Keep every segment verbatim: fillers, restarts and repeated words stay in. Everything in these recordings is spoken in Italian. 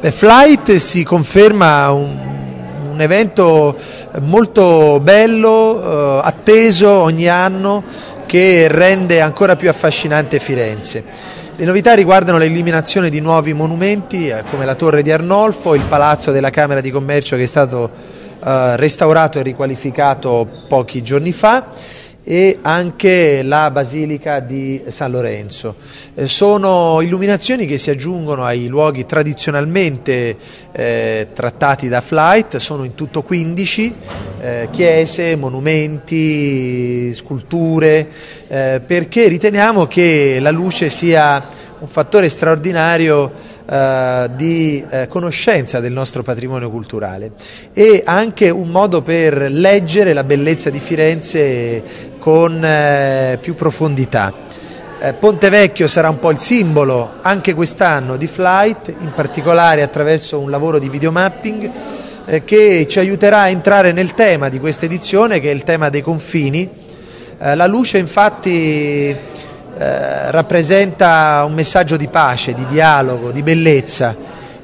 Beh, Flight si conferma un, un evento molto bello, eh, atteso ogni anno, che rende ancora più affascinante Firenze. Le novità riguardano l'eliminazione di nuovi monumenti eh, come la Torre di Arnolfo, il Palazzo della Camera di Commercio che è stato eh, restaurato e riqualificato pochi giorni fa, e anche la Basilica di San Lorenzo. Eh, sono illuminazioni che si aggiungono ai luoghi tradizionalmente eh, trattati da Flight, sono in tutto quindici, eh, chiese, monumenti, sculture, eh, perché riteniamo che la luce sia un fattore straordinario Uh, di uh, conoscenza del nostro patrimonio culturale e anche un modo per leggere la bellezza di Firenze con uh, più profondità. Uh, Ponte Vecchio sarà un po' il simbolo anche quest'anno di Flight, in particolare attraverso un lavoro di videomapping uh, che ci aiuterà a entrare nel tema di questa edizione, che è il tema dei confini. Uh, la luce infatti Eh, rappresenta un messaggio di pace, di dialogo, di bellezza,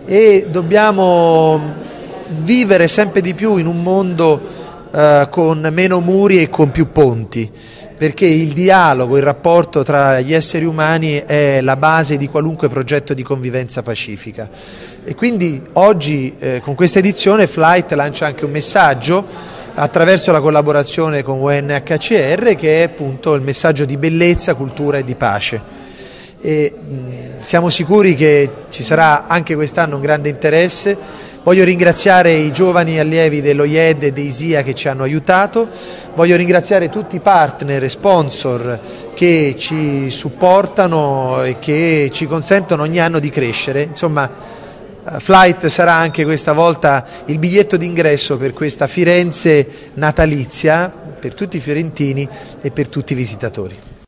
e dobbiamo vivere sempre di più in un mondo eh, con meno muri e con più ponti, perché il dialogo, il rapporto tra gli esseri umani è la base di qualunque progetto di convivenza pacifica. E quindi oggi eh, con questa edizione Flight lancia anche un messaggio attraverso la collaborazione con U N H C R, che è appunto il messaggio di bellezza, cultura e di pace. E, mh, siamo sicuri che ci sarà anche quest'anno un grande interesse. Voglio ringraziare i giovani allievi dello I E D e dei S I A che ci hanno aiutato, voglio ringraziare tutti i partner e sponsor che ci supportano e che ci consentono ogni anno di crescere. Insomma, Flight sarà anche questa volta il biglietto d'ingresso per questa Firenze natalizia, per tutti i fiorentini e per tutti i visitatori.